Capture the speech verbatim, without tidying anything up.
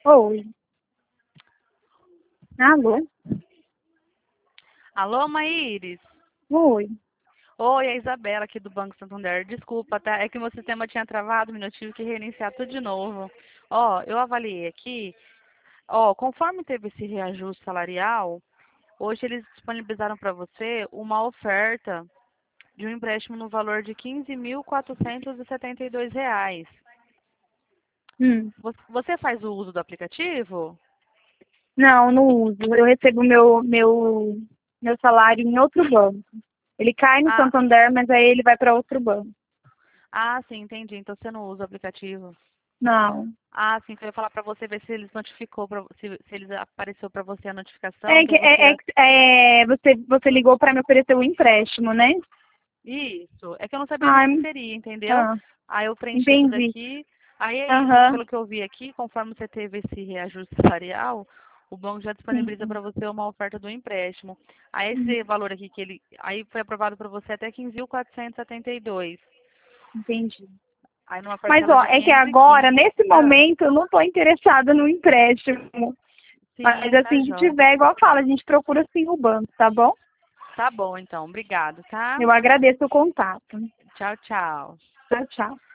Oi. Alô? Alô, Maíris? Oi. Oi, é a Isabela aqui do Banco Santander. Desculpa, tá? É que meu sistema tinha travado, eu tive que reiniciar tudo de novo. Ó, eu avaliei aqui. Ó, conforme teve esse reajuste salarial, hoje eles disponibilizaram para você uma oferta de um empréstimo no valor de quinze mil quatrocentos e setenta e dois reais. Hum. Vo- Você faz o uso do aplicativo? Não, não uso. Eu recebo meu, meu, meu salário em outro banco. Ele cai no Ah, Santander, mas aí ele vai para outro banco. ah, sim, entendi. Então você não usa o aplicativo. Não. Ah, sim, que eu ia falar pra você ver se eles notificou, pra, se, se eles apareceu pra você a notificação É que que você é, é, ia... que- é, você, você ligou para me oferecer o empréstimo, né? Isso, é que eu não sabia do Ai, que seria, entendeu? ah, Aí eu preenchi tudo entendi. aqui. Aí é isso, Aham. pelo que eu vi aqui, conforme você teve esse reajuste salarial, o banco já disponibiliza Sim. para você uma oferta do empréstimo. Aí esse Hum, valor aqui que ele, aí foi aprovado para você até quinze mil quatrocentos e setenta e dois. entendi. Aí numa Mas, parcela ó, de é que quinhentos e agora, quinze. nesse Ah, momento, eu não estou interessada no empréstimo. Mas, sim, tá assim, se jóia. tiver, igual fala, a gente procura sim o banco, tá bom? Tá bom, então. Obrigado, tá? Eu agradeço o contato. Tchau, tchau. Tchau, tchau.